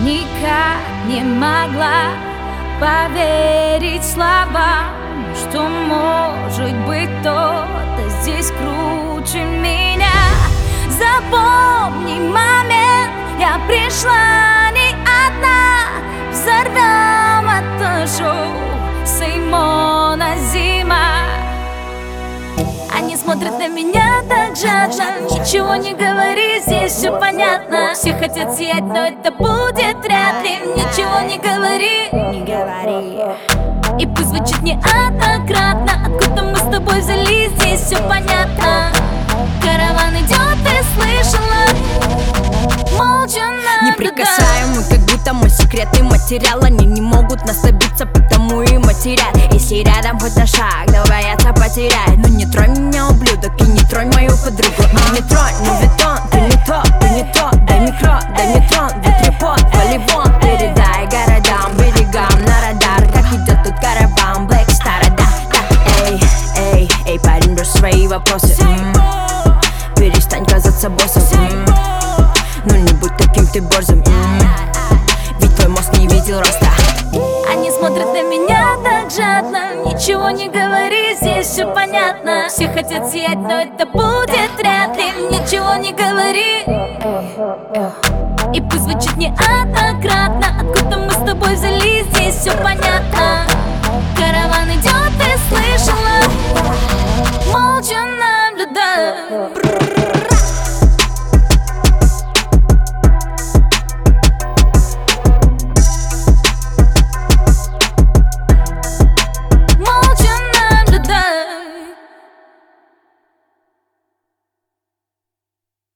никак не могла поверить словам, что может быть кто-то здесь круче меня. Запомни момент, я пришла не одна. Взорвем это шоу Симона Зима. Они смотрят на меня так жадно. Ничего не говори, здесь все понятно. Все хотят сиять, но это будет вряд ли. Ничего не говори, не говори. И пусть звучит неоднократно. Откуда мы с тобой взялись, здесь все понятно. Караван идет, ты слышала? Молча надо. Неприкасаемый, как будто мой секретный материал. Они не могут нас добиться, потому и матерят. Если рядом хоть на шаг, да боятся потерять. Ну не тронь меня, ублюдок, и не тронь мою подругу. Не тронь, ну бетон, ты не то, ты не то. Дай микро, дай мне трон, ветрепот, полигон. Передай городам, берегам на радар. Как идет тут караван, Black Star, да, да. Эй, эй, эй, парень, брось свои вопросы. Перестань казаться боссом. Ну не будь таким ты борзым. Ведь твой мозг не видел роста. Они смотрят на меня так жадно. Ничего не говори, здесь все понятно. Все хотят сиять, но это будет вряд ли. Ничего не говори. И пусть звучит неоднократно. Откуда мы с тобой взялись, здесь все понятно. Караван идет.